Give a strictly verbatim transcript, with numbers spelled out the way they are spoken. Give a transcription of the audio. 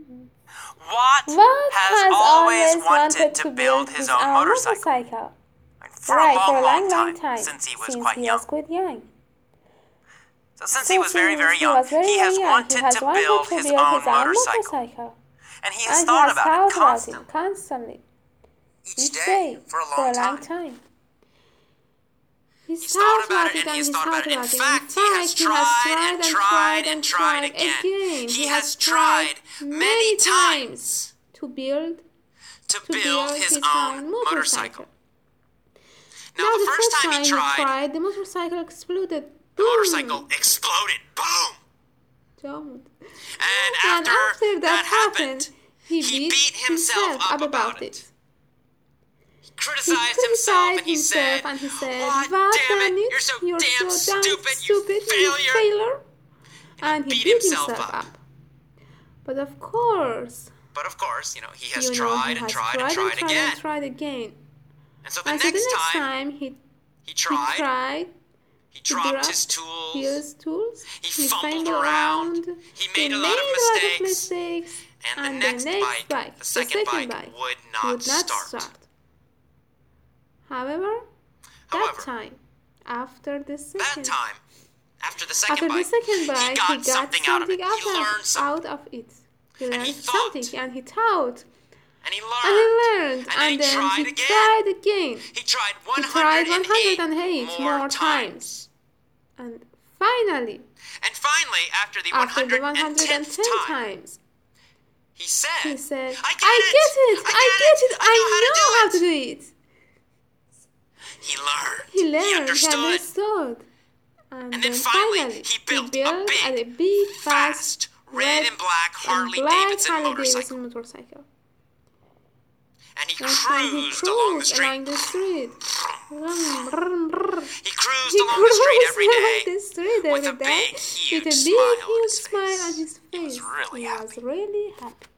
Watt, Watt has, has always always wanted to build his own motorcycle. motorcycle. For, right, a long, for a long, long long time, time, since he was since quite he young. was quite young. So since So he was very, very since young, he, was very, he very has young, wanted he has to wanted build to his build own his own motorcycle. motorcycle. And he has And thought he has about thought it about constantly. it constantly, Each each day, day, for a long, for a long time. time. He's, He's thought thought about about it it and and he's he's thought thought about it. In about it. fact, In he fact, has he has tried and tried and tried again. again. He has tried tried many times to build to to build his his own own motorcycle. Now, Now, the the first time he tried, tried, the motorcycle exploded. the motorcycle exploded. Boom! Don't. And And after, after that, that happened, he, he beat, beat himself up about it. it. He He criticized himself and he said, and he said, "What, "What, damn it, it, you're so you're damn so damn stupid, stupid, you failure." failure." And he beat beat himself himself up. up. But of course, But of course, you know, he has you know, tried he and has tried, tried and tried, and again. and tried again. And so the And so next, the next time, time, he, he he tried, tried he to dropped drop his tools, his tools. he He fumbled fumbled around, around. he made a he lot of made a lot of mistakes, mistakes. and the And next the next bike, bike, the second bike, bike, would not would not start. start. However, However, that time, after the that second, time, after the second after bike, the second bike, he got he got something out of it. something He learned something. out of it. He And learned he thought. something, and he thought, And he and learned. he learned, And, and then he then tried he again. tried again. He tried He tried one hundred eight more more times. times. And finally, And finally, after the after the one hundred tenth one hundred ten time, times, he said, he said, I get I it! get it! I I get get it! it! I know I how to know do how it!" to do it! He learned. He learned, He understood. he understood. And, And then then finally, finally, he built a built big, a big, fast, red and black and Harley black Davidson Harley motorcycle. Davidson motorcycle. And he And then he cruised along the cruised street. along the street. Brum, brum, brum. He cruised He along the street cruised every along day the street with every a day big, huge with a big, smile on huge his smile on face. his He was face. really He happy. was really happy.